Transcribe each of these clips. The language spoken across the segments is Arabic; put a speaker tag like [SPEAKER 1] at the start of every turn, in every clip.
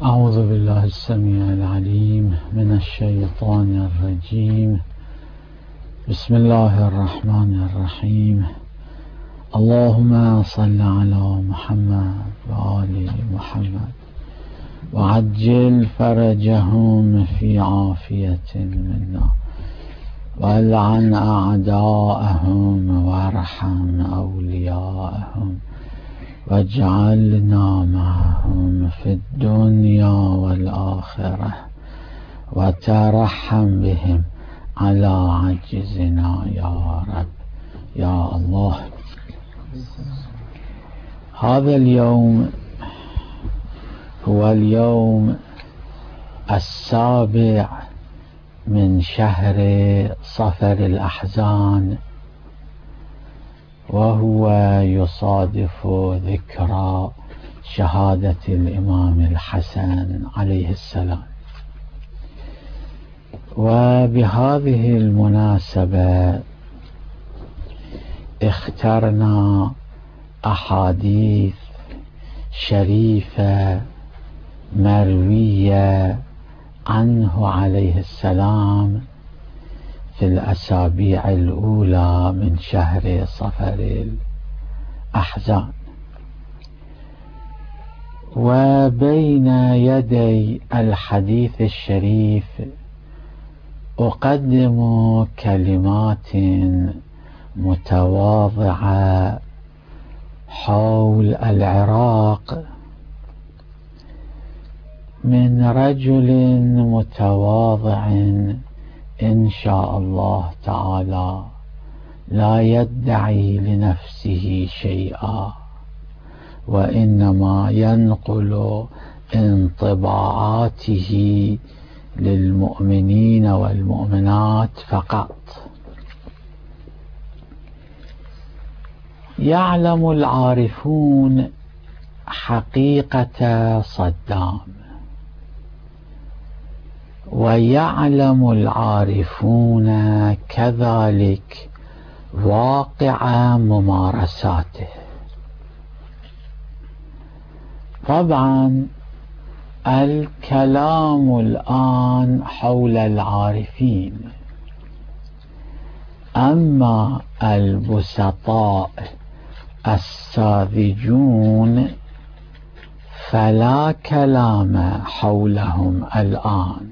[SPEAKER 1] أعوذ بالله السميع العليم من الشيطان الرجيم. بسم الله الرحمن الرحيم. اللهم صل على محمد وآل محمد وعجل فرجهم في عافية منا والعن أعداءهم وارحم أولياءهم واجعلنا معهم في الدنيا والآخرة وترحم بهم على عجزنا يا رب يا الله. هذا اليوم هو اليوم 7 من شهر صفر الأحزان، وهو يصادف ذكرى شهادة الإمام الحسن عليه السلام. وبهذه المناسبة اخترنا أحاديث شريفة مروية عنه عليه السلام في الأسابيع الأولى من شهر صفر الأحزان. وبين يدي الحديث الشريف أقدم كلمات متواضعة حول العراق من رجل متواضع إن شاء الله تعالى لا يدعي لنفسه شيئا، وإنما ينقل انطباعاته للمؤمنين والمؤمنات فقط. يعلم العارفون حقيقة صدام، ويعلم العارفون كذلك واقع ممارساته. طبعا الكلام الآن حول العارفين، أما البسطاء الساذجون فلا كلام حولهم الآن.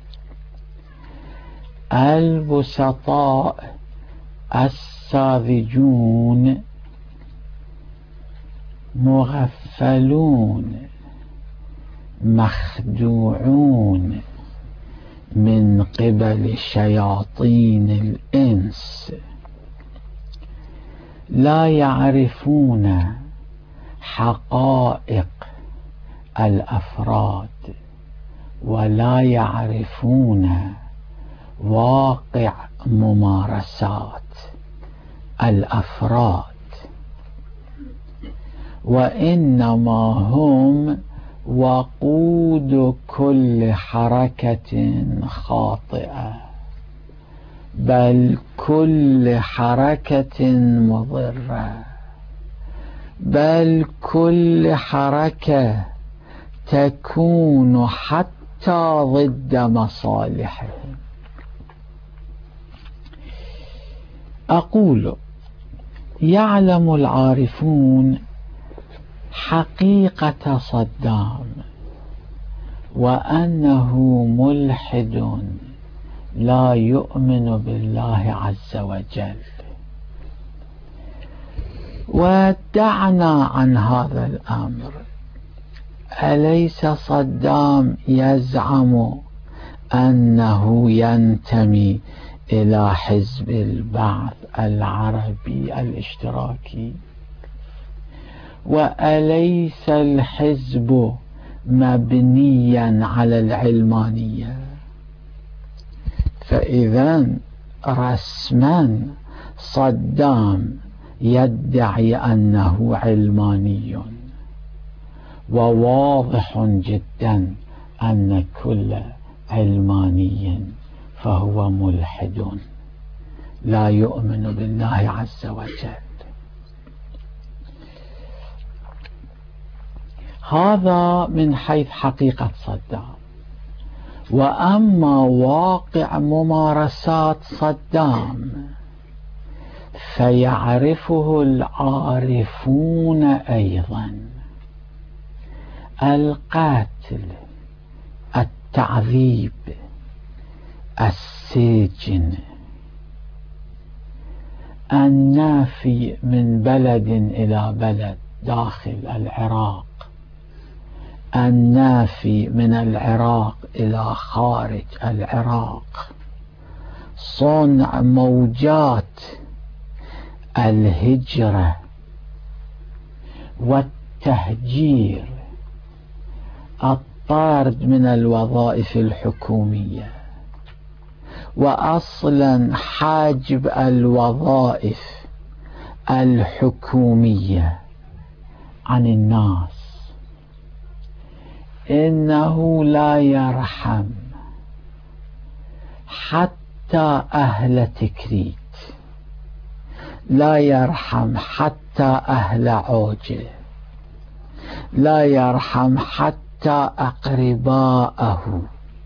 [SPEAKER 1] البسطاء الساذجون مغفلون مخدوعون من قبل شياطين الإنس، لا يعرفون حقائق الأفراد ولا يعرفون واقع ممارسات الأفراد، وإنما هم وقود كل حركة خاطئة، بل كل حركة مضرة، بل كل حركة تكون حتى ضد مصالحهم. أقول يعلم العارفون حقيقة صدام، وأنه ملحد لا يؤمن بالله عز وجل. ودعنا عن هذا الأمر. أليس صدام يزعم أنه ينتمي إلى حزب البعث العربي الاشتراكي؟ وأليس الحزب مبنيا على العلمانية؟ فإذا رسما صدام يدعي أنه علماني، وواضح جدا أن كل علماني فهو ملحد لا يؤمن بالله عز وجل. هذا من حيث حقيقة صدام. وأما واقع ممارسات صدام فيعرفه العارفون أيضا: القتل، التعذيب، السجن، النافي من بلد إلى بلد داخل العراق، النافي من العراق إلى خارج العراق، صنع موجات الهجرة والتهجير، الطرد من الوظائف الحكومية، وأصلا حاجب الوظائف الحكومية عن الناس. إنه لا يرحم حتى أهل تكريت، لا يرحم حتى أهل عوجة، لا يرحم حتى أقرباءه،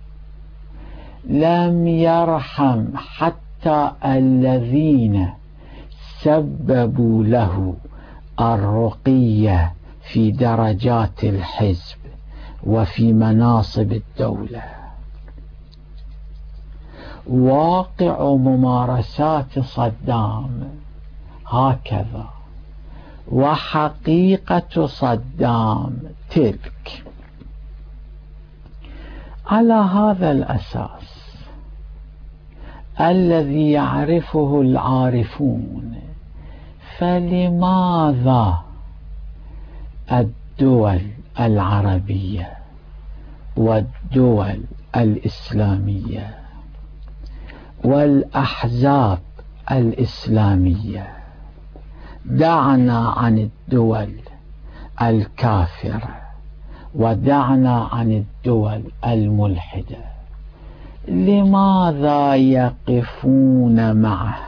[SPEAKER 1] لم يرحم حتى الذين سببوا له الرقية في درجات الحزب وفي مناصب الدولة. واقع ممارسات صدام هكذا، وحقيقة صدام تلك. على هذا الأساس الذي يعرفه العارفون، فلماذا الدول العربية والدول الإسلامية والأحزاب الإسلامية، دعنا عن الدول الكافرة ودعنا عن الدول الملحدة، لماذا يقفون معه؟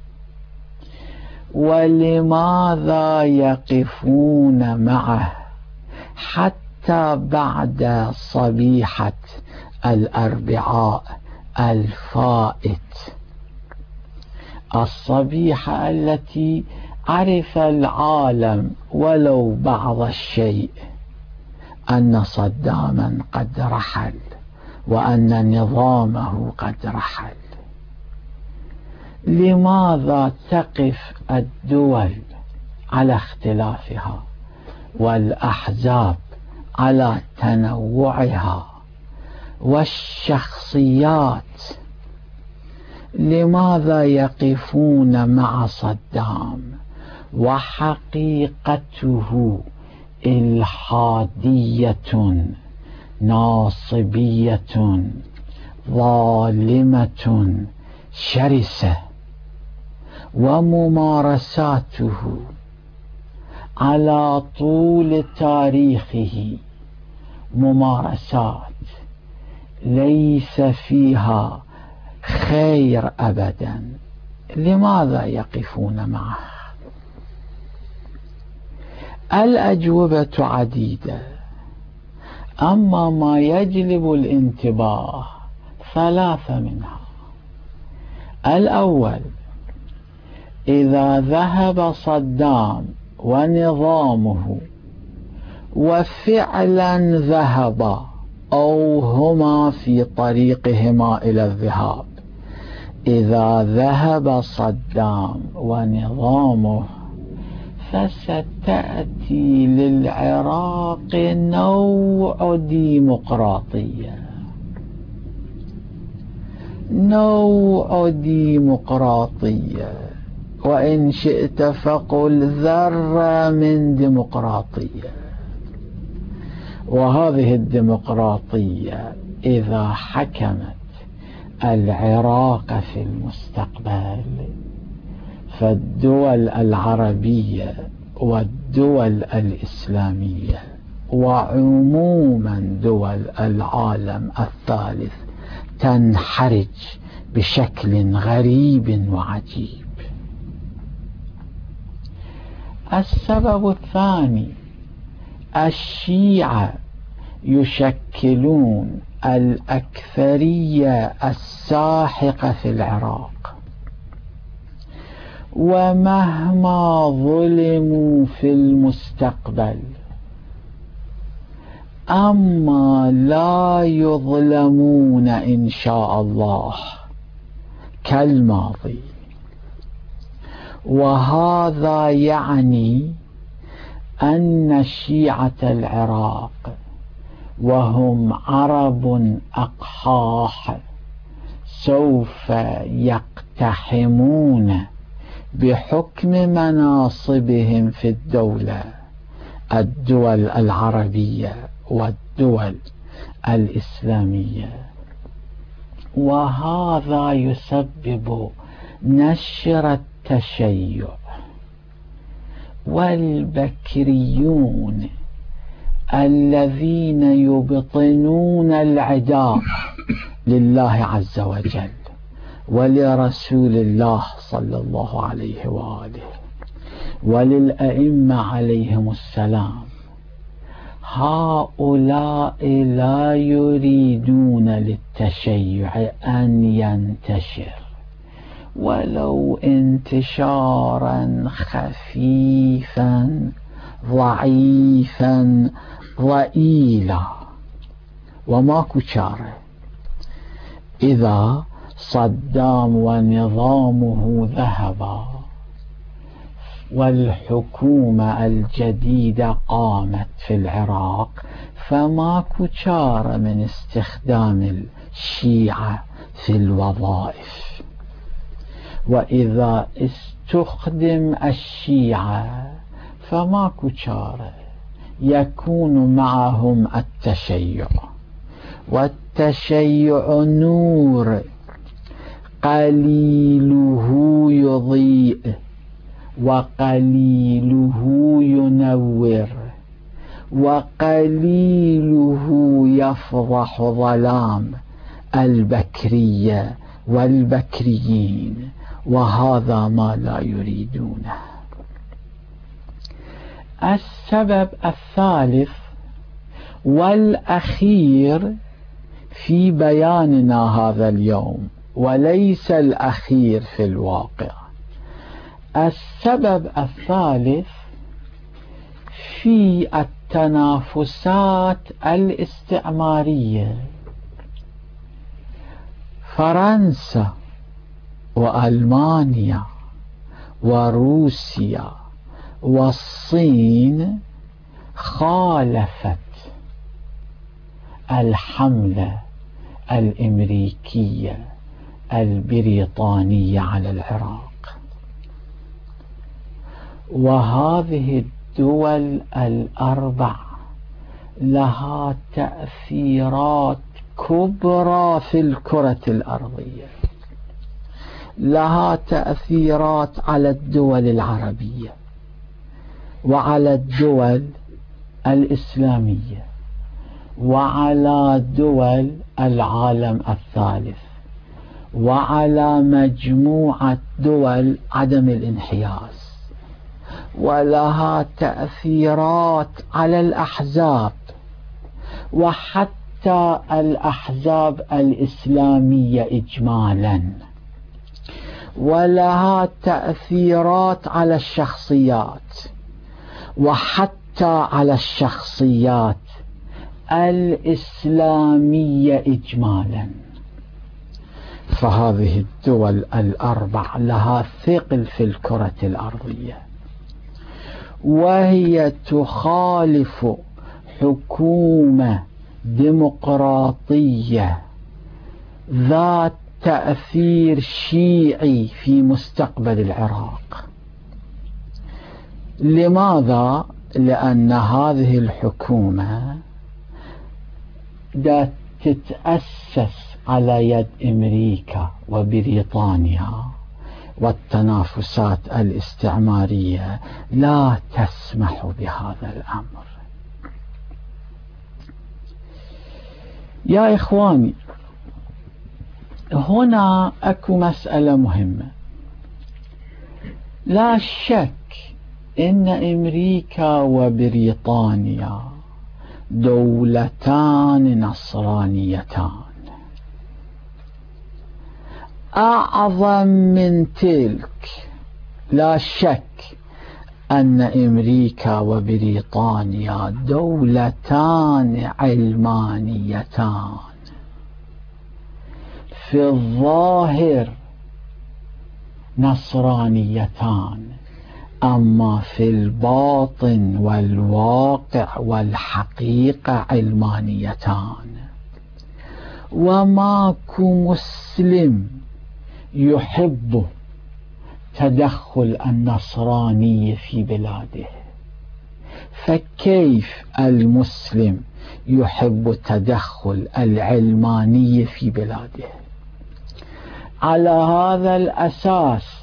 [SPEAKER 1] ولماذا يقفون معه حتى بعد صبيحة الأربعاء الفائت، الصبيحة التي عرف العالم ولو بعض الشيء أن صداما قد رحل وأن نظامه قد رحل؟ لماذا تقف الدول على اختلافها والأحزاب على تنوعها والشخصيات؟ لماذا يقفون مع صدام وحقيقته إلحادية ناصبية ظالمة شرسة، وممارساته على طول تاريخه ممارسات ليس فيها خير أبدا؟ لماذا يقفون معه؟ الأجوبة عديدة، أما ما يجلب الانتباه ثلاثة منها. الأول: إذا ذهب صدام ونظامه وفعلا ذهب أو هما في طريقهما إلى الذهاب، إذا ذهب صدام ونظامه فستأتي للعراق نوع ديمقراطية، نوع ديمقراطية، وإن شئت فقل ذرة من ديمقراطية. وهذه الديمقراطية إذا حكمت العراق في المستقبل، فالدول العربية والدول الإسلامية وعموما دول العالم الثالث تنحرج بشكل غريب وعجيب. السبب الثاني الشيعة يشكلون الأكثرية الساحقة في العراق، ومهما ظلموا في المستقبل أما لا يظلمون إن شاء الله كالماضي. وهذا يعني أن شيعة العراق وهم عرب أقحاح سوف يقتحمون بحكم مناصبهم في الدول العربية والدول الإسلامية، وهذا يسبب نشر التشيع. والبكريون الذين يبطنون العداء لله عز وجل ولرسول الله صلى الله عليه وآله وللأئمة عليهم السلام، هؤلاء لا يريدون للتشيع أن ينتشر ولو انتشارا خفيفا ضعيفا ضئيلا، وماكو شارع. إذا صدام ونظامه ذهبا والحكومة الجديدة قامت في العراق فماكو شارع من استخدام الشيعة في الوظائف. وإذا استخدم الشيعة فماكو شارع يكون معهم التشيع، والتشيع نور قليله يضيء وقليله ينور وقليله يفضح ظلام البكرية والبكريين، وهذا ما لا يريدونه. السبب الثالث والأخير في بياننا هذا اليوم، وليس الأخير في الواقع، السبب الثالث في التنافسات الاستعمارية. فرنسا وألمانيا وروسيا والصين خالفت الحملة الأمريكية البريطانية على العراق، وهذه الدول الأربع لها تأثيرات كبرى في الكرة الأرضية، لها تأثيرات على الدول العربية وعلى الدول الإسلامية وعلى دول العالم الثالث وعلى مجموعة دول عدم الانحياز، ولها تأثيرات على الأحزاب وحتى الأحزاب الإسلامية إجمالا، ولها تأثيرات على الشخصيات وحتى على الشخصيات الإسلامية إجمالا. فهذه الدول الأربع لها ثقل في الكرة الأرضية، وهي تخالف حكومة ديمقراطية ذات تأثير شيعي في مستقبل العراق. لماذا؟ لأن هذه الحكومة تتأسس على يد أمريكا وبريطانيا، والتنافسات الاستعمارية لا تسمح بهذا الأمر. يا إخواني، هنا أكو مسألة مهمة. لا شك إن أمريكا وبريطانيا دولتان نصرانيتان أعظم من تلك. لا شك أن أمريكا وبريطانيا دولتان علمانيتان في الظاهر نصرانيتان، أما في الباطن والواقع والحقيقة علمانيتان. وماكو مسلم يحب تدخل النصراني في بلاده، فكيف المسلم يحب تدخل العلماني في بلاده؟ على هذا الأساس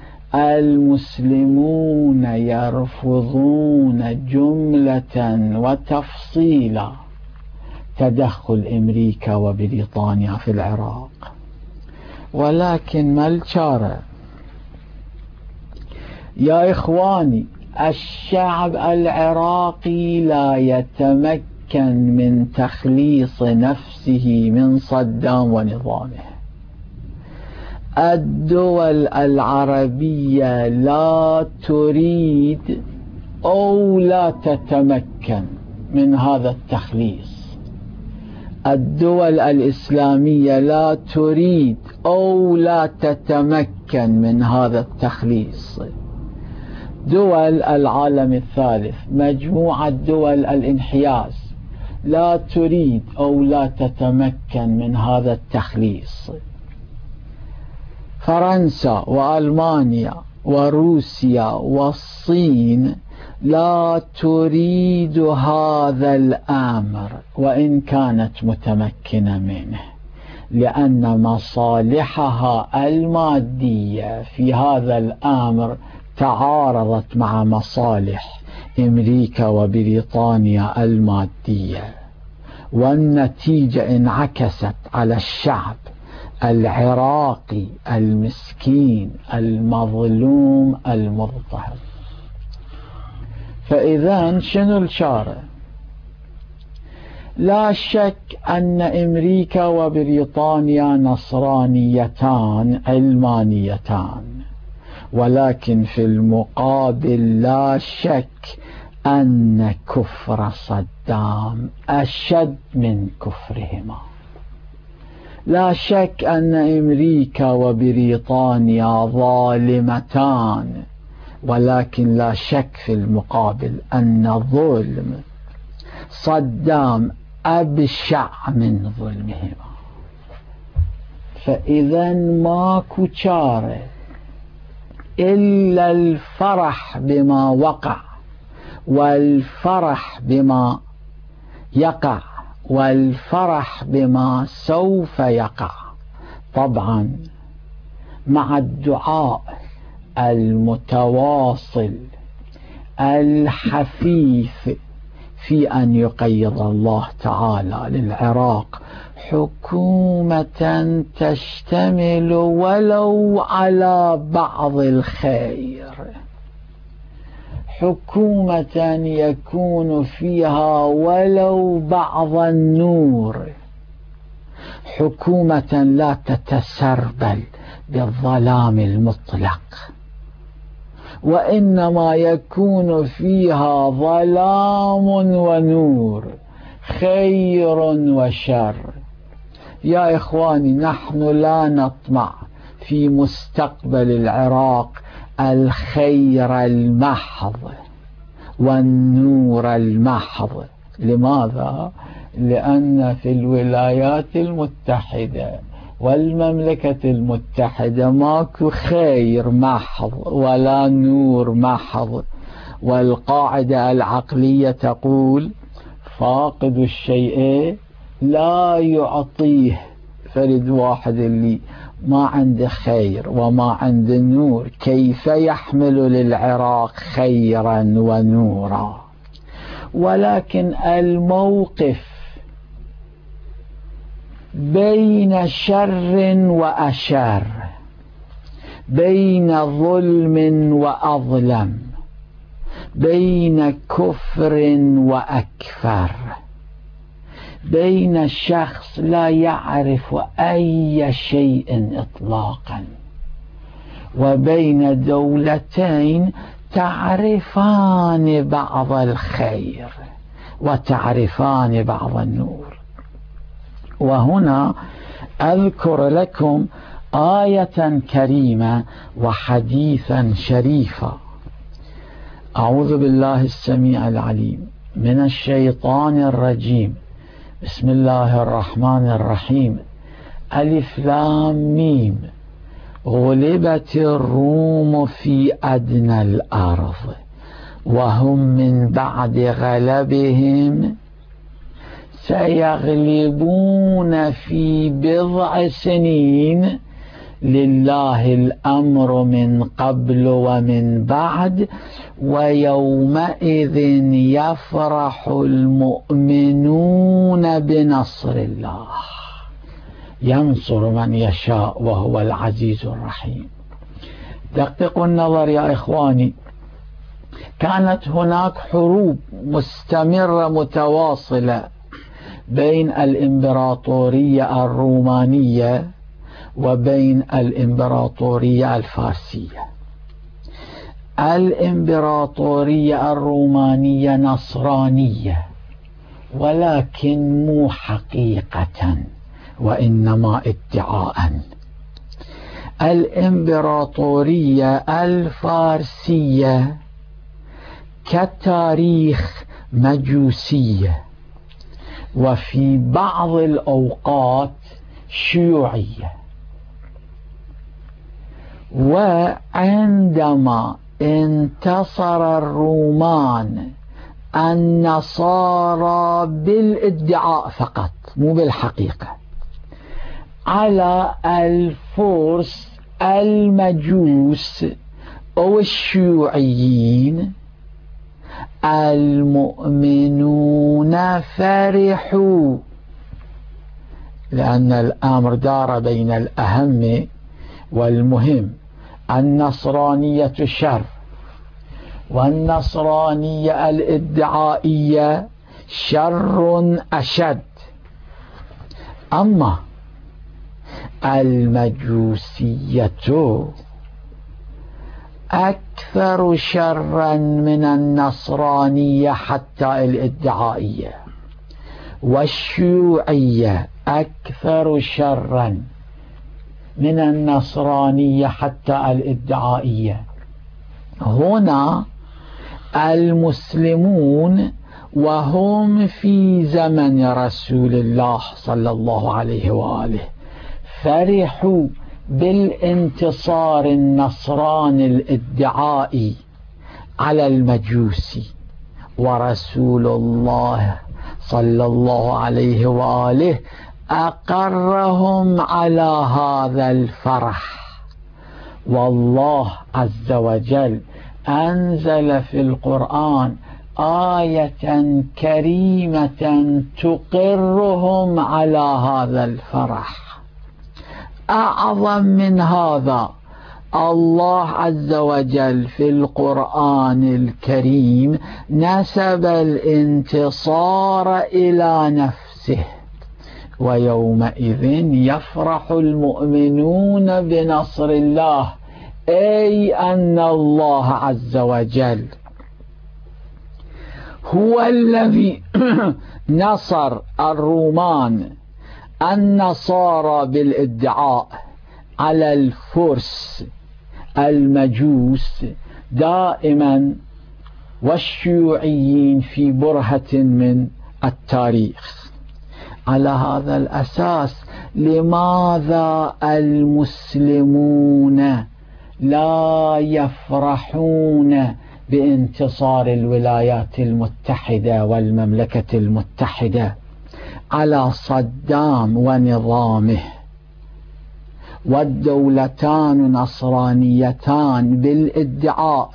[SPEAKER 1] المسلمون يرفضون جملة وتفصيلا تدخل أمريكا وبريطانيا في العراق. ولكن ما الشارع؟ يا إخواني، الشعب العراقي لا يتمكن من تخليص نفسه من صدام ونظامه. الدول العربية لا تريد أو لا تتمكن من هذا التخليص. الدول الإسلامية لا تريد أو لا تتمكن من هذا التخليص. دول العالم الثالث، مجموعة دول الانحياز، لا تريد أو لا تتمكن من هذا التخليص. فرنسا وألمانيا وروسيا والصين لا تريد هذا الأمر وإن كانت متمكنة منه، لأن مصالحها المادية في هذا الأمر تعارضت مع مصالح أمريكا وبريطانيا المادية، والنتيجة انعكست على الشعب العراقي المسكين المظلوم المضطهد. فإذا شنو الشارع؟ لا شك أن أمريكا وبريطانيا نصرانيتان علمانيتان، ولكن في المقابل لا شك أن كفر صدام أشد من كفرهما. لا شك أن أمريكا وبريطانيا ظالمتان، ولكن لا شك في المقابل أن ظلم صدام أبشع من ظلمهما. فإذا ماكو چارة إلا الفرح بما وقع، والفرح بما يقع، والفرح بما سوف يقع، طبعا مع الدعاء المتواصل الحثيث في أن يقيض الله تعالى للعراق حكومة تشتمل ولو على بعض الخير، حكومة يكون فيها ولو بعض النور، حكومة لا تتسربل بالظلام المطلق، وإنما يكون فيها ظلام ونور، خير وشر. يا إخواني، نحن لا نطمع في مستقبل العراق الخير المحض والنور المحض. لماذا؟ لأن في الولايات المتحدة والمملكة المتحدة ماكو خير محض ولا نور محض، والقاعدة العقلية تقول فاقد الشيء لا يعطيه. فرد واحد اللي ما عنده خير وما عنده نور كيف يحمل للعراق خيرا ونورا؟ ولكن الموقف بين شر وأشر، بين ظلم وأظلم، بين كفر وأكفر، بين شخص لا يعرف أي شيء إطلاقا، وبين دولتين تعرفان بعض الخير وتعرفان بعض النور. وهنا أذكر لكم آية كريمة وحديثا شريفا. أعوذ بالله السميع العليم من الشيطان الرجيم. بسم الله الرحمن الرحيم. ألف لام ميم. غلبت الروم في أدنى الأرض وهم من بعد غلبهم سيغلبون في بضع سنين، لله الأمر من قبل ومن بعد، ويومئذ يفرح المؤمنون بنصر الله، ينصر من يشاء وهو العزيز الرحيم. دققوا النظر يا إخواني، كانت هناك حروب مستمرة متواصلة بين الإمبراطورية الرومانية وبين الإمبراطورية الفارسية. الإمبراطورية الرومانية نصرانية، ولكن مو حقيقة وإنما ادعاء. الإمبراطورية الفارسية كتاريخ مجوسية، وفي بعض الأوقات شيوعية. وعندما انتصر الرومان النصارى بالادعاء فقط مو بالحقيقة على الفرس المجوس أو الشيوعيين، المؤمنون فرحوا، لأن الأمر دار بين الأهم والمهم. النصرانية شر، والنصرانية الادعائية شر أشد. أما المجوسية أكثر شرا من النصرانية حتى الادعائية، والشيوعية أكثر شرا من النصرانية حتى الادعائية. هنا المسلمون وهم في زمن رسول الله صلى الله عليه وآله فرحوا بالانتصار النصراني الادعائي على المجوسي، ورسول الله صلى الله عليه وآله أقرهم على هذا الفرح. والله عز وجل أنزل في القرآن آية كريمة تقرهم على هذا الفرح. أعظم من هذا، الله عز وجل في القرآن الكريم نسب الانتصار إلى نفسه: ويومئذ يفرح المؤمنون بنصر الله، أي أن الله عز وجل هو الذي نصر الرومان النصارى بالادعاء على الفرس المجوس دائما، والشيوعيين في برهة من التاريخ. على هذا الأساس لماذا المسلمون لا يفرحون بانتصار الولايات المتحدة والمملكة المتحدة على صدام ونظامه، والدولتان نصرانيتان بالادعاء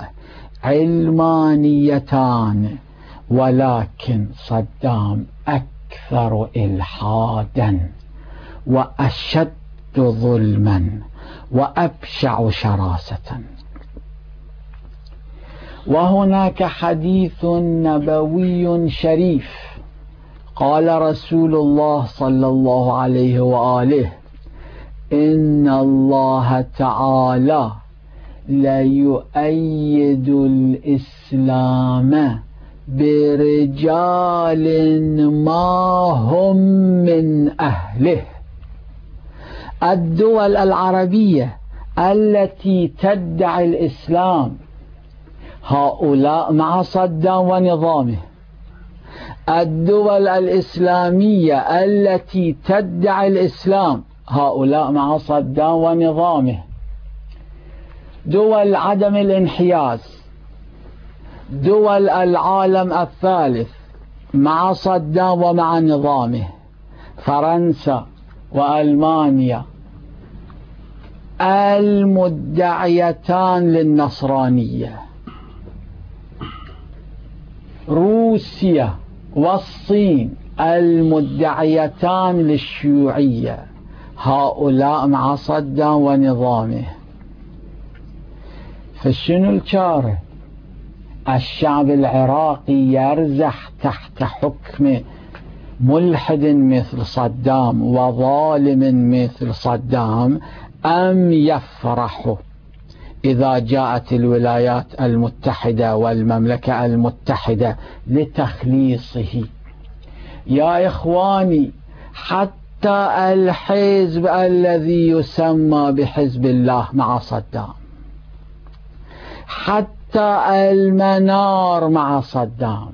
[SPEAKER 1] علمانيتان، ولكن صدام أكثر إلحادا وأشد ظلما وأبشع شراسة. وهناك حديث نبوي شريف قال رسول الله صلى الله عليه وآله: إن الله تعالى ليؤيد الإسلام برجال ما هم من أهله. الدول العربية التي تدعي الإسلام هؤلاء مع صدام ونظامه. الدول الإسلامية التي تدعي الإسلام هؤلاء مع صدام ونظامه. دول عدم الانحياز، دول العالم الثالث مع صدام ومع نظامه، فرنسا وألمانيا المدعيتان للنصرانية، روسيا والصين المدعيتان للشيوعية، هؤلاء مع صدام ونظامه. فشنو الشارع؟ الشعب العراقي يرزح تحت حكم ملحد مثل صدام وظالم مثل صدام، أم يفرح إذا جاءت الولايات المتحدة والمملكة المتحدة لتخليصه؟ يا إخواني، حتى الحزب الذي يسمى بحزب الله مع صدام، حتى المنار مع صدام،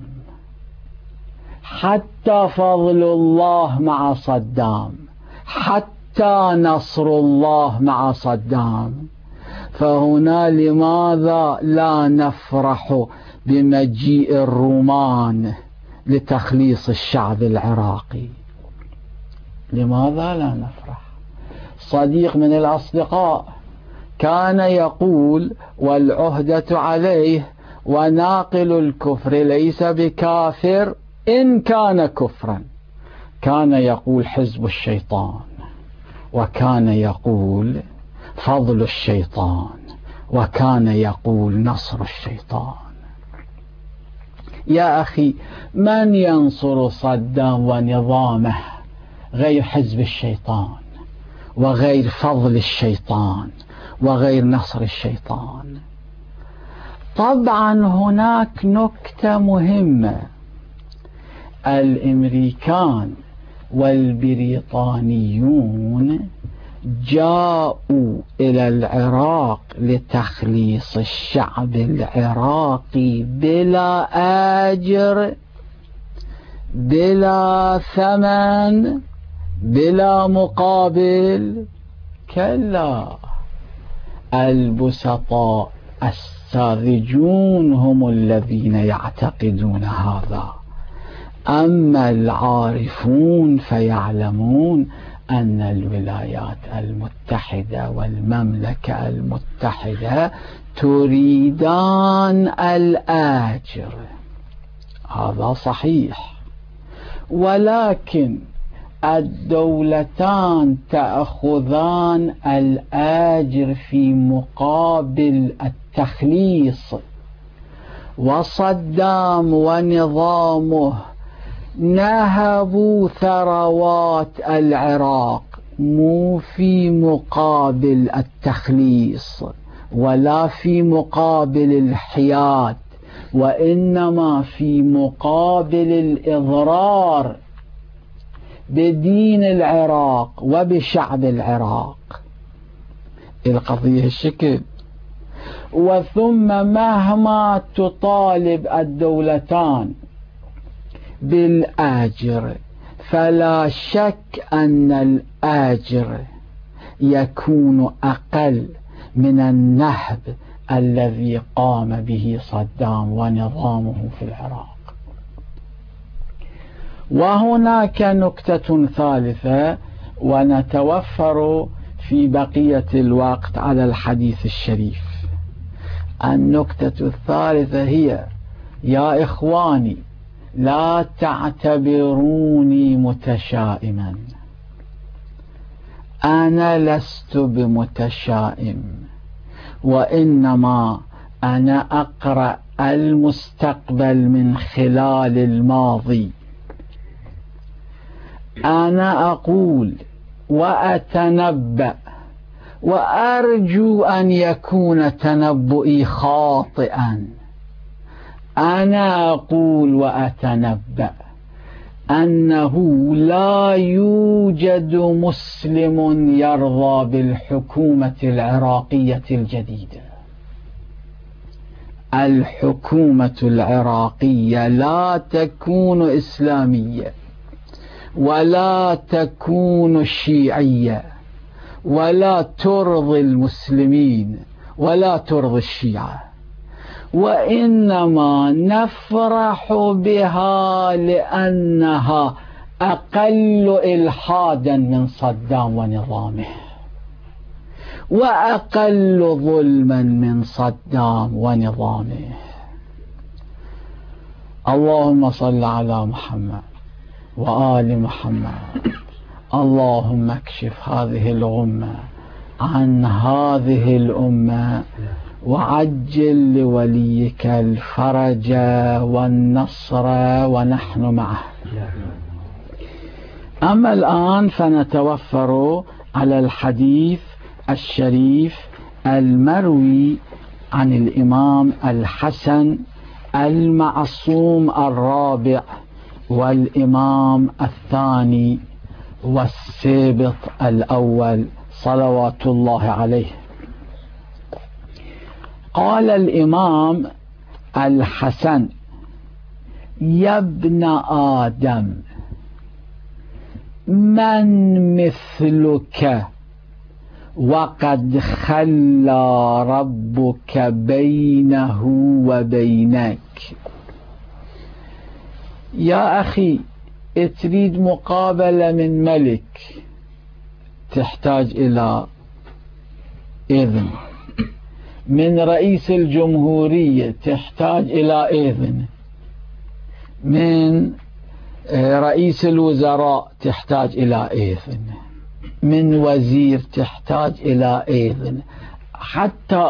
[SPEAKER 1] حتى فضل الله مع صدام، حتى نصر الله مع صدام. فهنا لماذا لا نفرح بمجيء الرومان لتخليص الشعب العراقي؟ لماذا لا نفرح؟ صديق من الأصدقاء كان يقول: والعهدة عليه، وناقل الكفر ليس بكافر إن كان كفرا. كان يقول حزب الشيطان، وكان يقول فضل الشيطان، وكان يقول نصر الشيطان. يا أخي، من ينصر صدام ونظامه غير حزب الشيطان، وغير فضل الشيطان، وغير نصر الشيطان؟ طبعا هناك نكتة مهمة: الأمريكان والبريطانيون جاءوا إلى العراق لتخليص الشعب العراقي بلا أجر، بلا ثمن، بلا مقابل. كلا، البسطاء الساذجون هم الذين يعتقدون هذا، أما العارفون فيعلمون أن الولايات المتحدة والمملكة المتحدة تريدان الأجر. هذا صحيح، ولكن الدولتان تأخذان الأجر في مقابل التخليص. وصدام ونظامه نهبوا ثروات العراق مو في مقابل التخليص ولا في مقابل الحياد، وإنما في مقابل الإضرار بدين العراق وبشعب العراق. القضية الشكل. وثم مهما تطالب الدولتان بالآجر، فلا شك أن الآجر يكون أقل من النهب الذي قام به صدام ونظامه في العراق. وهناك نكتة ثالثة، ونتوفر في بقية الوقت على الحديث الشريف. النكتة الثالثة هي: يا إخواني، لا تعتبروني متشائما، أنا لست بمتشائم، وإنما أنا أقرأ المستقبل من خلال الماضي. أنا أقول وأتنبأ، وأرجو أن يكون تنبؤي خاطئا. أنا أقول وأتنبأ أنه لا يوجد مسلم يرضى بالحكومة العراقية الجديدة. الحكومة العراقية لا تكون إسلامية، ولا تكون شيعية، ولا ترضي المسلمين، ولا ترضي الشيعة، وإنما نفرح بها لأنها أقل إلحادا من صدام ونظامه، وأقل ظلما من صدام ونظامه. اللهم صل على محمد وآل محمد. اللهم اكشف هذه الغمة عن هذه الأمة، وعجل لوليك الفرج والنصر، ونحن معه. أما الآن فنتوفر على الحديث الشريف المروي عن الإمام الحسن المعصوم الرابع، والإمام الثاني، والسابط الأول صلوات الله عليه. قال الإمام الحسن: يا ابن آدم، من مثلك وقد خلى ربك بينه وبينك. يا أخي، تريد مقابلة من ملك، تحتاج إلى إذن. من رئيس الجمهورية تحتاج إلى إذن. من رئيس الوزراء تحتاج إلى إذن. من وزير تحتاج إلى إذن. حتى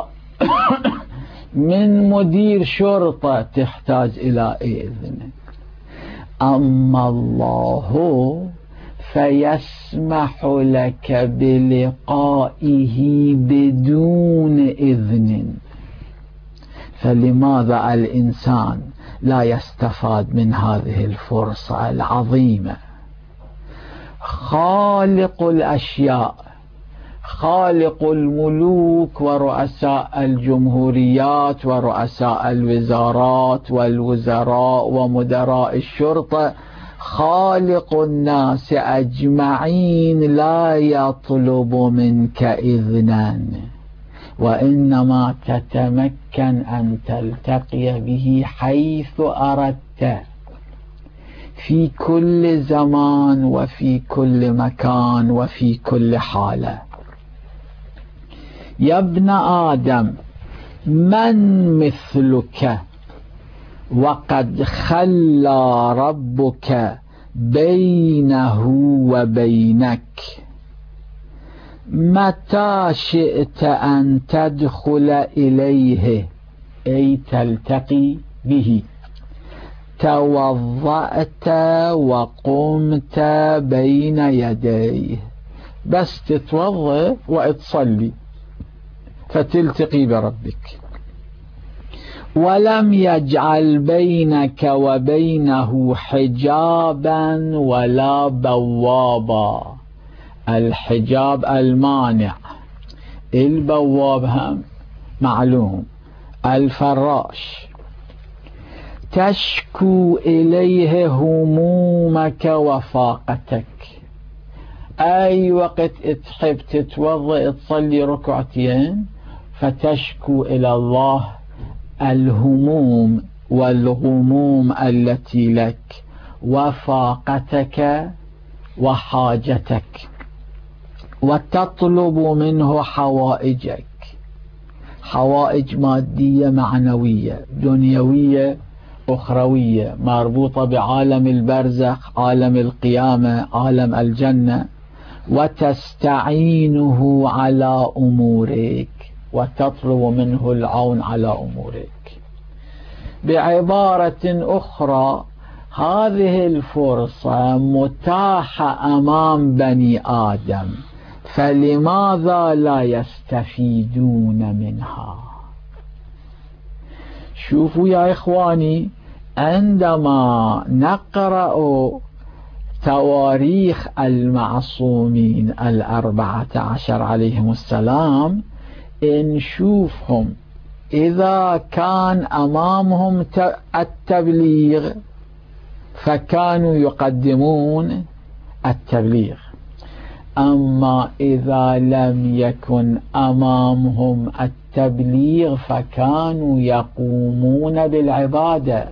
[SPEAKER 1] من مدير شرطة تحتاج إلى إذن. أما الله فيسمح لك بلقائه بدون إذن. فلماذا الإنسان لا يستفاد من هذه الفرصة العظيمة؟ خالق الأشياء، خالق الملوك ورؤساء الجمهوريات ورؤساء الوزارات والوزراء ومدراء الشرطة، خالق الناس أجمعين لا يطلب منك إذنا، وإنما تتمكن أن تلتقي به حيث أردت، في كل زمان وفي كل مكان وفي كل حالة. يا ابن آدم، من مثلك وقد خلى ربك بينه وبينك. متى شئت أن تدخل إليه، أي تلتقي به، توضأت وقمت بين يديه. بس تتوضأ وتصلي فتلتقي بربك. ولم يجعل بينك وبينه حجابا ولا بوابا. الحجاب المانع، البواب هم معلوم، الفراش. تشكو إليه همومك وفاقتك. أي وقت تحب تتوضأ تصلي ركعتين فتشكو إلى الله الهموم والغموم التي لك، وفاقتك وحاجتك، وتطلب منه حوائجك، حوائج مادية معنوية دنيوية أخروية مربوطة بعالم البرزخ، عالم القيامة، عالم الجنة، وتستعينه على أمورك وتطلب منه العون على أمورك. بعبارة أخرى، هذه الفرصة متاحة أمام بني آدم، فلماذا لا يستفيدون منها؟ شوفوا يا إخواني، عندما نقرأ تواريخ المعصومين 14 عليهم السلام، نشوفهم إذا كان أمامهم التبليغ فكانوا يقدمون التبليغ، أما إذا لم يكن أمامهم التبليغ فكانوا يقومون بالعبادة.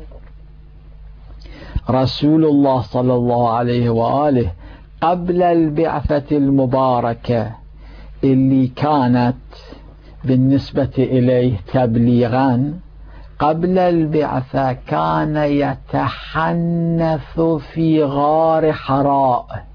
[SPEAKER 1] رسول الله صلى الله عليه وآله قبل البعثة المباركة اللي كانت بالنسبة إليه تبليغا، قبل البعثة كان يتحنث في غار حراء،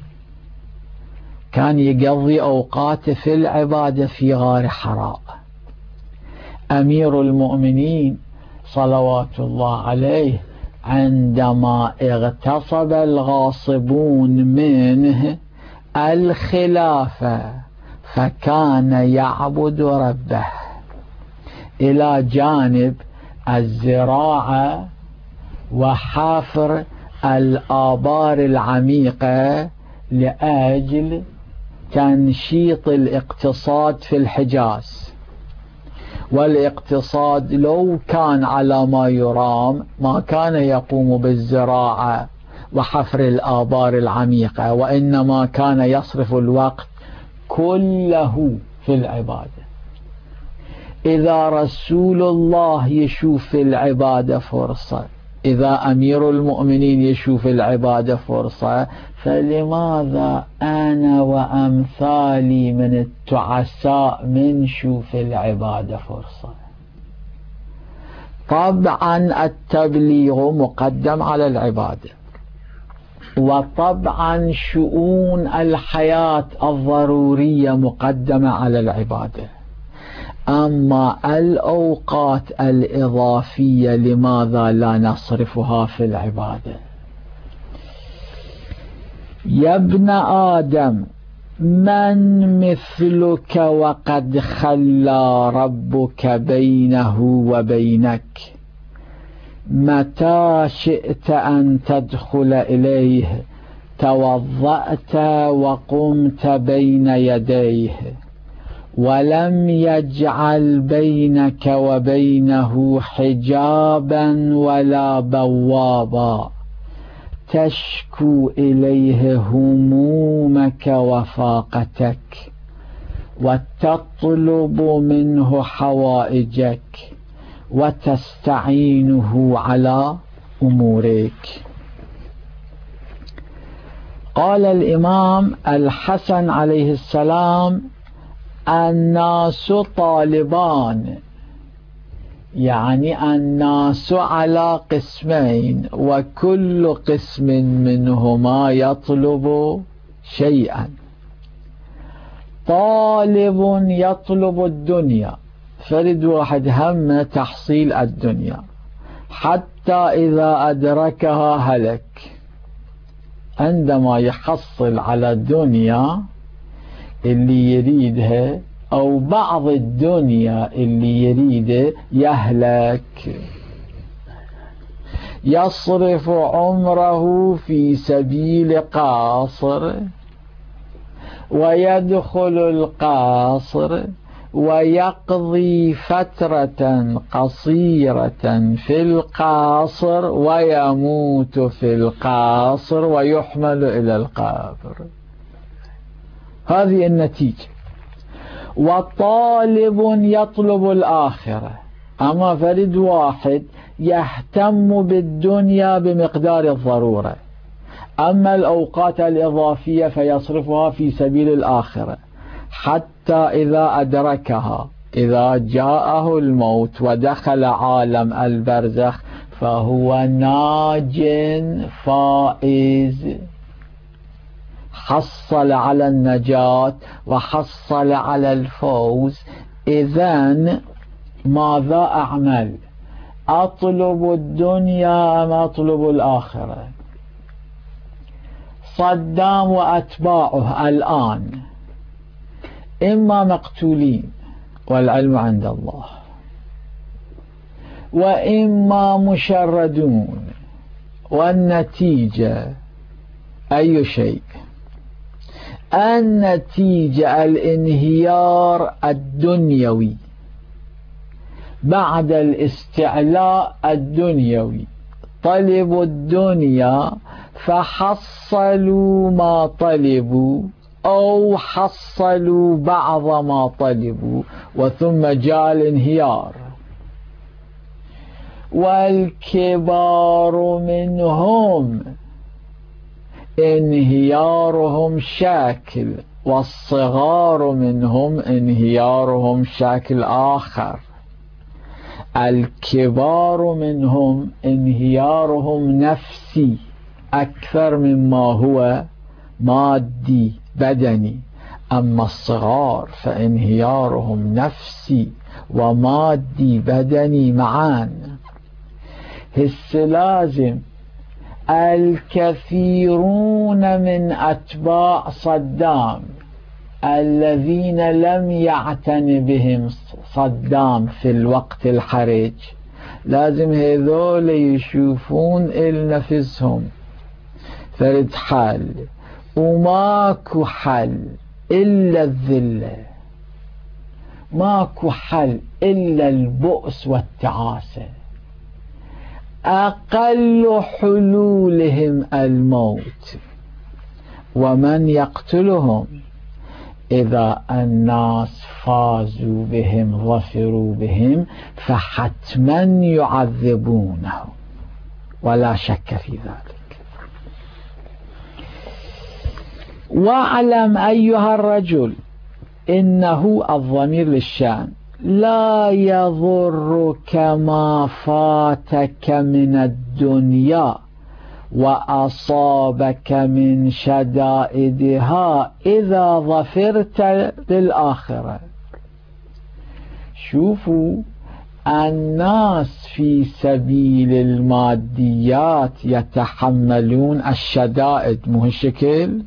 [SPEAKER 1] كان يقضي أوقات في العبادة في غار حراء. أمير المؤمنين صلوات الله عليه عندما اغتصب الغاصبون منه الخلافة فكان يعبد ربه إلى جانب الزراعة وحفر الآبار العميقة لأجل تنشيط الاقتصاد في الحجاز. والاقتصاد لو كان على ما يرام ما كان يقوم بالزراعة وحفر الآبار العميقة، وإنما كان يصرف الوقت كله في العبادة. إذا رسول الله يشوف في العبادة فرصة، إذا أمير المؤمنين يشوف العبادة فرصة، فلماذا أنا وأمثالي من التعساء من شوف العبادة فرصة؟ طبعا التبليغ مقدم على العبادة، وطبعا شؤون الحياة الضرورية مقدمة على العبادة، أما الأوقات الإضافية لماذا لا نصرفها في العبادة؟ يا ابن آدم، من مثلك وقد خلى ربك بينه وبينك، متى شئت أن تدخل إليه توضأت وقمت بين يديه، ولم يجعل بينك وبينه حجابا ولا بوابا، تشكو إليه همومك وفاقتك وتطلب منه حوائجك وتستعينه على أمورك. قال الإمام الحسن عليه السلام: الناس طالبان، يعني الناس على قسمين، وكل قسم منهما يطلب شيئا. طالب يطلب الدنيا، فرد واحد هم تحصيل الدنيا حتى إذا أدركها هلك. عندما يحصل على الدنيا اللي يريدها أو بعض الدنيا اللي يريده يهلك، يصرف عمره في سبيل قاصر ويدخل القاصر ويقضي فترة قصيرة في القاصر ويموت في القاصر ويحمل إلى القبر. هذه النتيجة. وطالب يطلب الآخرة، أما فرد واحد يهتم بالدنيا بمقدار الضرورة، أما الأوقات الإضافية فيصرفها في سبيل الآخرة حتى إذا أدركها، إذا جاءه الموت ودخل عالم البرزخ فهو ناج فائز، حصل على النجاة وحصل على الفوز. إذن ماذا أعمل؟ أطلب الدنيا أم أطلب الآخرة؟ صدام وأتباعه الآن إما مقتولين والعلم عند الله، وإما مشردون، والنتيجة أي شيء؟ النتيجة الانهيار الدنيوي بعد الاستعلاء الدنيوي. طلبوا الدنيا فحصلوا ما طلبوا أو حصلوا بعض ما طلبوا، وثم جاء الانهيار. والكبار منهم انهيارهم شكل، والصغار منهم انهيارهم شكل آخر. الكبار منهم انهيارهم نفسي أكثر مما هو مادي بدني، أما الصغار فانهيارهم نفسي ومادي بدني معا. هس لازم الكثيرون من أتباع صدام الذين لم يعتن بهم صدام في الوقت الحرج، لازم هذول يشوفون لنفسهم فرد حل، وماكو حل إلا الذلة، ماكو حل إلا البؤس والتعاسة. أقل حلولهم الموت، ومن يقتلهم إذا الناس فازوا بهم ظفروا بهم فحتما يعذبونهم ولا شك في ذلك. واعلم أيها الرجل إنه الضمير للشأن لا يضرك ما فاتك من الدنيا وأصابك من شدائدها إذا ظفرت بالآخرة. شوفوا الناس في سبيل الماديات يتحملون الشدائد، مو هالشكل؟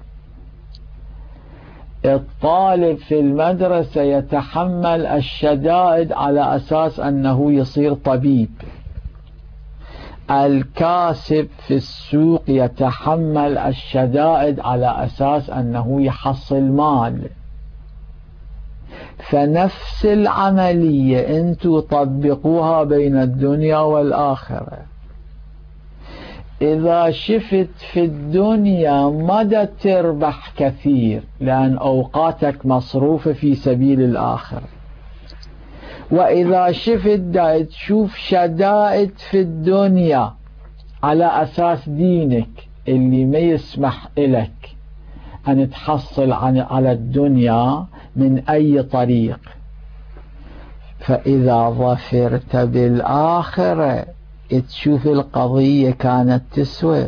[SPEAKER 1] الطالب في المدرسة يتحمل الشدائد على أساس أنه يصير طبيب. الكاسب في السوق يتحمل الشدائد على أساس أنه يحصل مال. فنفس العملية أنتم طبقوها بين الدنيا والآخرة. إذا شفت في الدنيا مدى تربح كثير لأن أوقاتك مصروفة في سبيل الآخرة، وإذا شفت دا تشوف شدائد في الدنيا على أساس دينك اللي ما يسمح لك أن تحصل على الدنيا من أي طريق، فإذا ظفرت بالآخرة تشوف القضية كانت تسوى.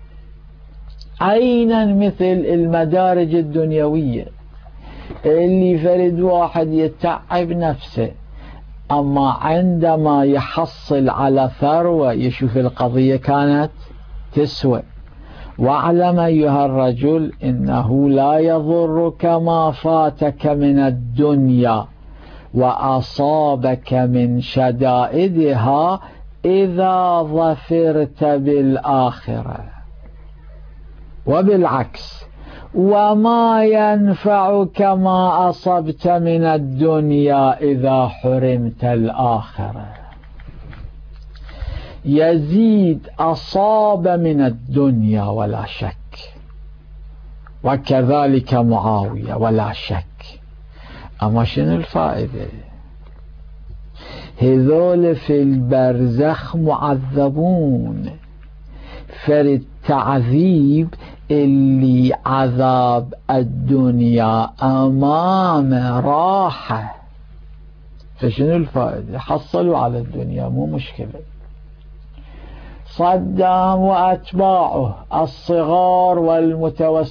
[SPEAKER 1] عينا مثل المدارج الدنيوية اللي فرد واحد يتعب نفسه، أما عندما يحصل على ثروة يشوف القضية كانت تسوى. واعلم أيها الرجل إنه لا يضرك ما فاتك من الدنيا وأصابك من شدائدها إذا ظفرت بالآخرة. وبالعكس، وما ينفعك ما أصبت من الدنيا إذا حرمت الآخرة. يزيد أصاب من الدنيا ولا شك، وكذلك معاوية ولا شك. أما شنو الفائدة؟ هذول في البرزخ معذبون، فالتعذيب اللي عذاب الدنيا أمامه راحة، فشنو الفائدة؟ حصلوا على الدنيا مو مشكلة. صدام وأتباعه الصغار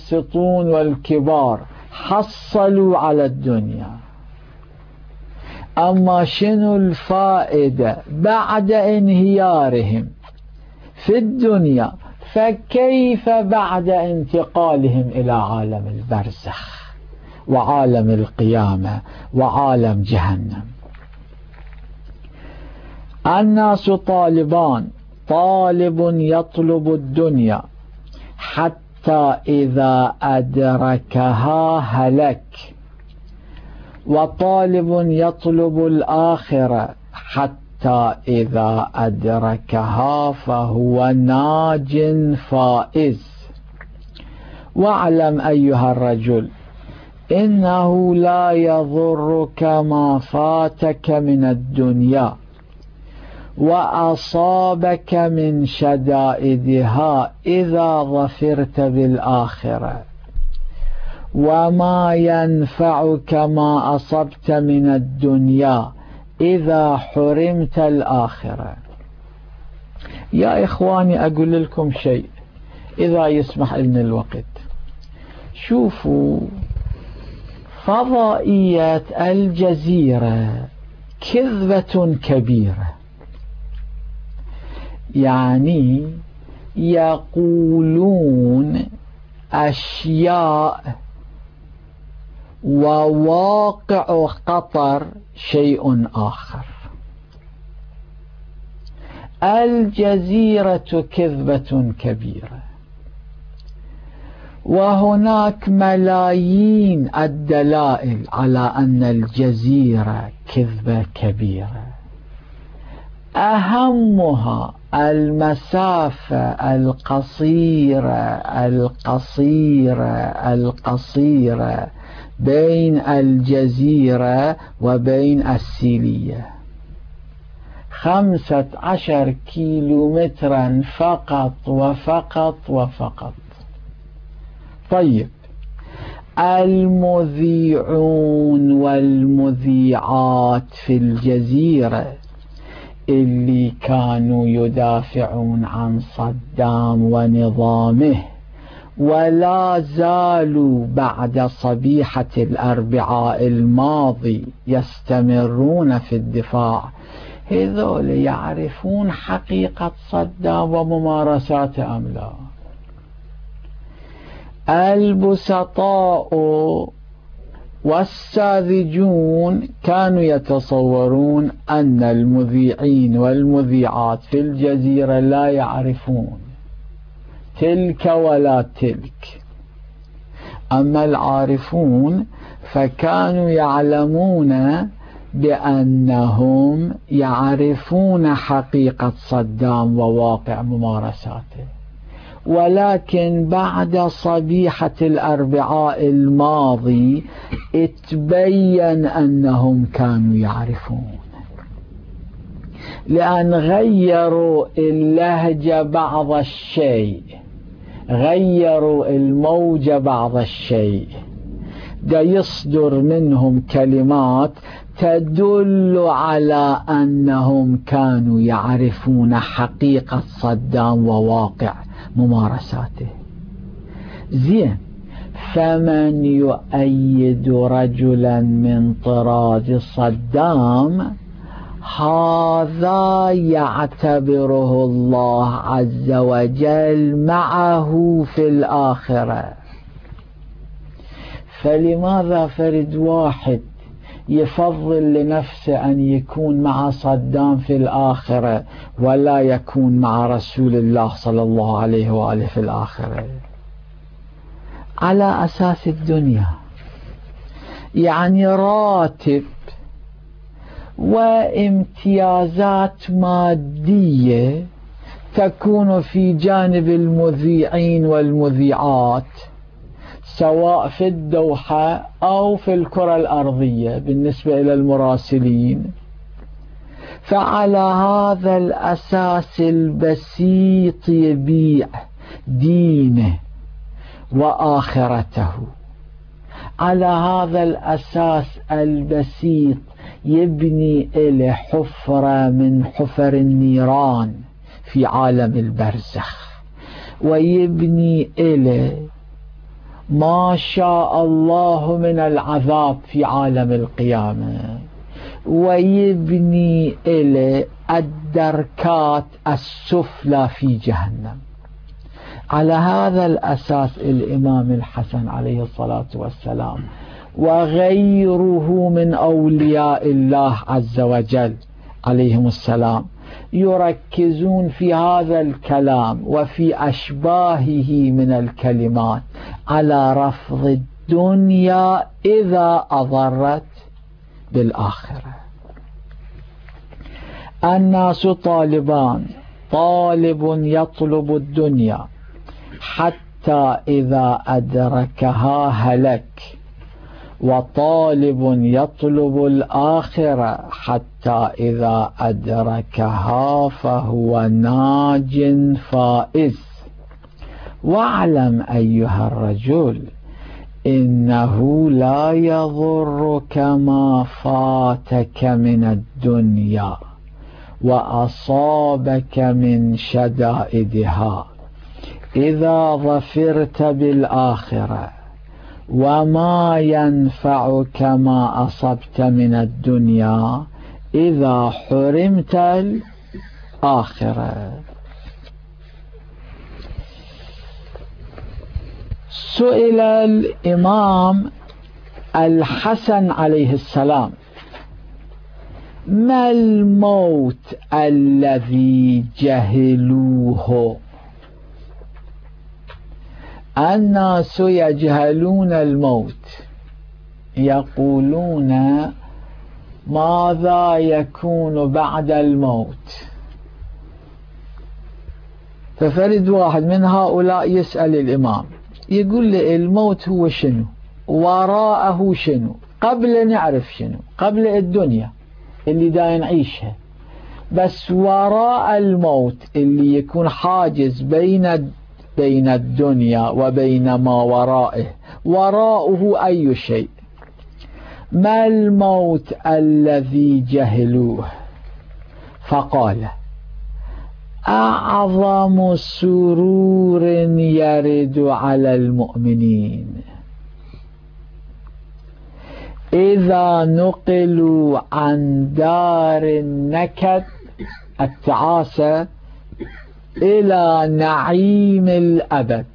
[SPEAKER 1] والمتوسطون والكبار حصلوا على الدنيا. أما شنو الفائدة بعد انهيارهم في الدنيا، فكيف بعد انتقالهم إلى عالم البرزخ وعالم القيامة وعالم جهنم؟ الناس طالبان، طالب يطلب الدنيا حتى إذا أدركها هلك، وطالب يطلب الآخرة حتى إذا أدركها فهو ناج فائز. واعلم أيها الرجل إنه لا يضرك ما فاتك من الدنيا وأصابك من شدائدها إذا ظفرت بالآخرة، وما ينفعك ما أصبت من الدنيا إذا حرمت الآخرة. يا إخواني أقول لكم شيء إذا يسمح لنا الوقت. شوفوا فضائية الجزيرة كذبة كبيرة، يعني يقولون أشياء وواقع قطر شيء آخر. الجزيرة كذبة كبيرة، وهناك ملايين الدلائل على أن الجزيرة كذبة كبيرة. أهمها المسافة القصيرة بين الجزيرة وبين السيلية، 15 كيلومترا فقط وفقط وفقط. طيب المذيعون والمذيعات في الجزيرة اللي كانوا يدافعون عن صدام ونظامه ولا زالوا بعد صبيحة الأربعاء الماضي يستمرون في الدفاع، هذول يعرفون حقيقة صدام وممارساته أم لا؟ البسطاء والساذجون كانوا يتصورون أن المذيعين والمذيعات في الجزيرة لا يعرفون تلك ولا تلك، أما العارفون فكانوا يعلمون بأنهم يعرفون حقيقة صدام وواقع ممارساته، ولكن بعد صبيحة الأربعاء الماضي اتبين أنهم كانوا يعرفون، لأن غيروا اللهجة بعض الشيء، غيروا الموجة بعض الشيء، دا يصدر منهم كلمات تدل على أنهم كانوا يعرفون حقيقة صدام وواقع ممارساته. زين، فمن يؤيد رجلا من طراز صدام هذا يعتبره الله عز وجل معه في الآخرة. فلماذا فرد واحد يفضل لنفسه أن يكون مع صدام في الآخرة ولا يكون مع رسول الله صلى الله عليه وآله في الآخرة؟ على أساس الدنيا، يعني راتب وامتيازات مادية تكون في جانب المذيعين والمذيعات سواء في الدوحة أو في الكرة الأرضية بالنسبة إلى المراسلين. فعلى هذا الأساس البسيط يبيع دينه وآخرته، على هذا الأساس البسيط يبني إلى حفرة من حفر النيران في عالم البرزخ، ويبني إلى ما شاء الله من العذاب في عالم القيامة، ويبني إلى الدركات السفلى في جهنم. على هذا الأساس الإمام الحسن عليه الصلاة والسلام وغيره من أولياء الله عز وجل عليهم السلام يركزون في هذا الكلام وفي أشباهه من الكلمات على رفض الدنيا إذا أضرت بالآخرة. الناس طالبان، طالب يطلب الدنيا حتى إذا أدركها هلك، وطالب يطلب الآخرة حتى إذا أدركها فهو ناج فائز. واعلم أيها الرجل إنه لا يضرك ما فاتك من الدنيا وأصابك من شدائدها إذا ظفرت بالآخرة، وما ينفعك ما أصبت من الدنيا إذا حرمت الآخرة. سئل الإمام الحسن عليه السلام: ما الموت الذي جهلوه؟ الناس يجهلون الموت، يقولون ماذا يكون بعد الموت. ففرد واحد من هؤلاء يسأل الإمام يقول له الموت هو شنو، وراءه شنو، قبل نعرف شنو، قبل الدنيا اللي دا نعيشها، بس وراء الموت اللي يكون حاجز بين الدنيا وبين ما ورائه، وراءه أي شيء. ما الموت الذي جهلوه؟ فقال: أعظم سرور يرد على المؤمنين إذا نقلوا عن دار النكد التعاسة إلى نعيم الأبد.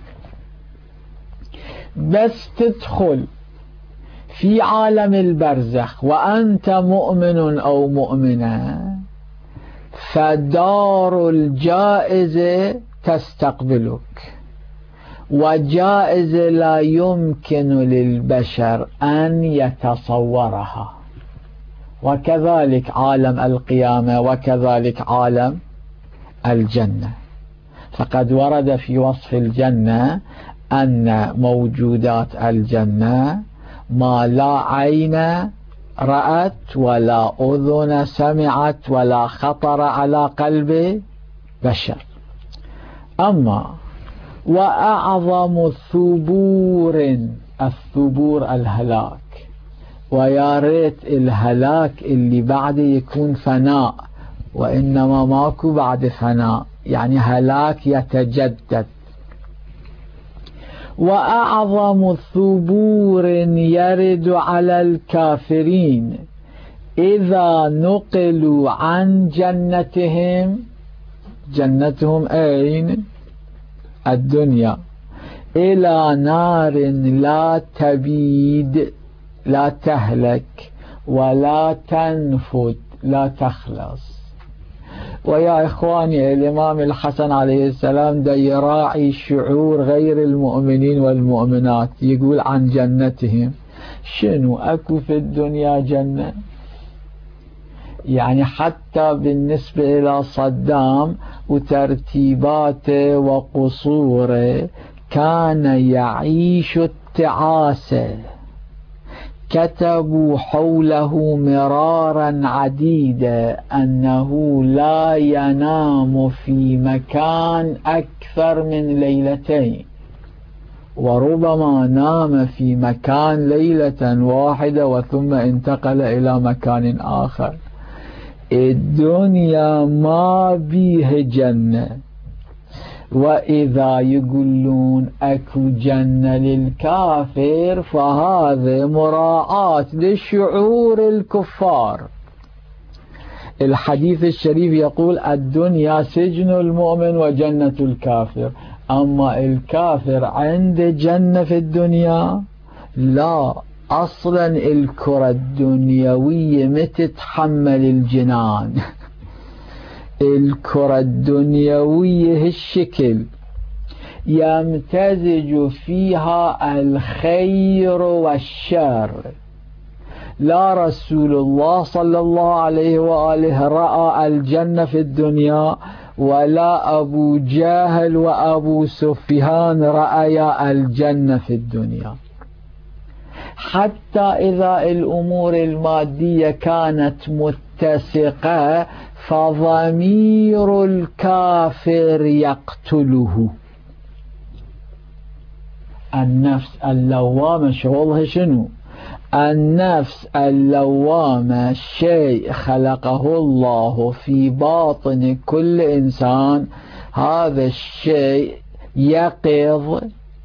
[SPEAKER 1] بس تدخل في عالم البرزخ وأنت مؤمن أو مؤمنة، فدار الجائزة تستقبلك، وجائزة لا يمكن للبشر أن يتصورها. وكذلك عالم القيامة، وكذلك عالم الجنة. فقد ورد في وصف الجنة أن موجودات الجنة ما لا عين رأت ولا أذن سمعت ولا خطر على قلب بشر. أما وأعظم الثبور الهلاك، ويا ريت الهلاك اللي بعده يكون فناء، وإنما ماكو بعد فناء، يعني هلاك يتجدد. وأعظم ثبور يرد على الكافرين إذا نقلوا عن جنتهم أين؟ الدنيا، إلى نار لا تبيد، لا تهلك ولا تنفد، لا تخلص. ويا إخواني، الإمام الحسن عليه السلام دا يراعي شعور غير المؤمنين والمؤمنات، يقول عن جنتهم. شنو أكو في الدنيا جنة؟ يعني حتى بالنسبة إلى صدام وترتيباته وقصوره كان يعيش التعاسة. كتبوا حوله مرارا عديدا أنه لا ينام في مكان أكثر من ليلتين، وربما نام في مكان ليلة واحدة وثم انتقل إلى مكان آخر. الدنيا ما بيه جنة، وإذا يقولون أكو جنة للكافر فهذا مراعاة لشعور الكفار. الحديث الشريف يقول الدنيا سجن المؤمن وجنة الكافر، أما الكافر عنده جنة في الدنيا؟ لا، أصلا الكرة الدنيوية متتحمل الجنان. الكرة الدنيوية هالشكل يمتزج فيها الخير والشر. لا رسول الله صلى الله عليه وآله رأى الجنة في الدنيا، ولا أبو جهل وأبو سفيان رأيا الجنة في الدنيا. حتى إذا الأمور المادية كانت متسقة فضمير الكافر يقتله. النفس اللوامة شغلها شنو؟ النفس اللوامة شيء خلقه الله في باطن كل إنسان، هذا الشيء يقظ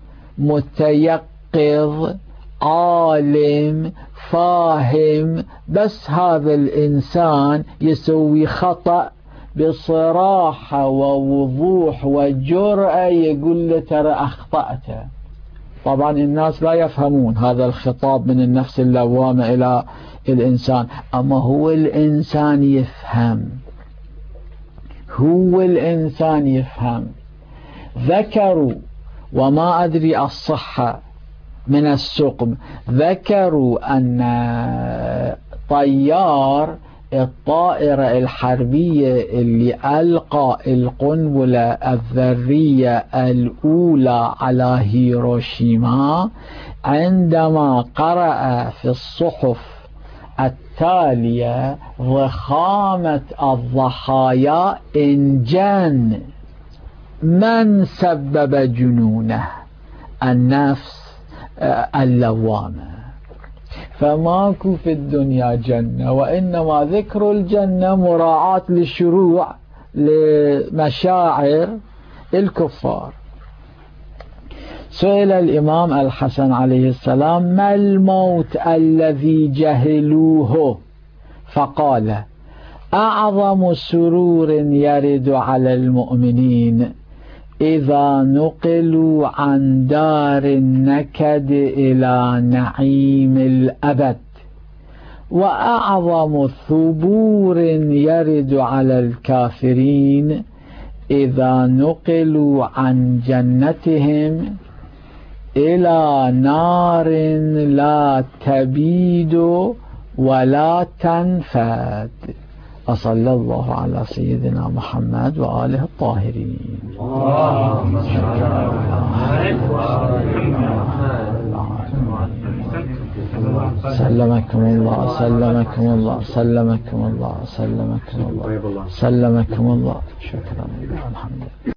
[SPEAKER 1] متيقظ عالم فاهم، بس هذا الإنسان يسوي خطأ بصراحة ووضوح وجرأة يقول له ترى أخطأت. طبعا الناس لا يفهمون هذا الخطاب من النفس اللوامة إلى الإنسان، أما هو الإنسان يفهم، هو الإنسان يفهم. ذكروا وما أدري الصحة من السقم، ذكروا أن طيار الطائرة الحربية اللي ألقى القنبلة الذرية الأولى على هيروشيما عندما قرأ في الصحف التالية ضخامة الضحايا انجن. من سبب جنونه؟ النفس اللوامة. فماكو في الدنيا جنة، وإنما ذكر الجنة مراعاة للشروع لمشاعر الكفار. سئل الإمام الحسن عليه السلام ما الموت الذي جهلوه؟ فقال أعظم سرور يرد على المؤمنين إذا نقلوا عن دار النكد إلى نعيم الأبد، وأعظم ثبور يرد على الكافرين إذا نقلوا عن جنتهم إلى نار لا تبيد ولا تنفد. وصلى الله على سيدنا محمد وآله الطاهرين. سلمكم الله سلمكم الله سلمكم الله سلمكم الله سلمكم الله. شكرا. الحمد لله.